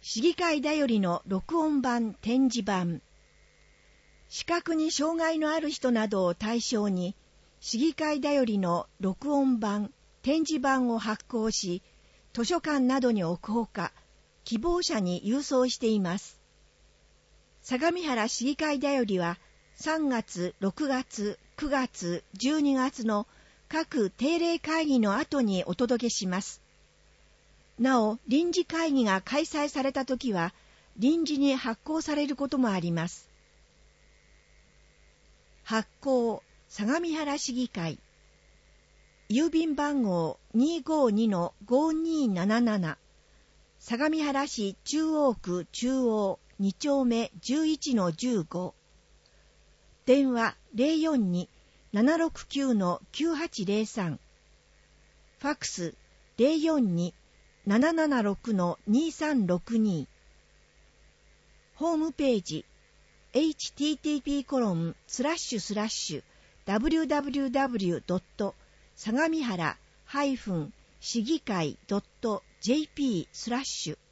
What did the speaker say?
市議会だよりの録音版展示版。視覚に障害のある人などを対象に、市議会だよりの録音版展示版を発行し、図書館などに置くほか、希望者に郵送しています。相模原市議会だよりは、3月、6月、9月、12月の各定例会議の後にお届けします。なお、臨時会議が開催されたときは、臨時に発行されることもあります。発行、相模原市議会。郵便番号 252-5277。相模原市中央区中央2丁目 11-15。電話 042-769-9803。ファックス 042-776-2362。ホームページ http://www. 相模原-市議会.jp/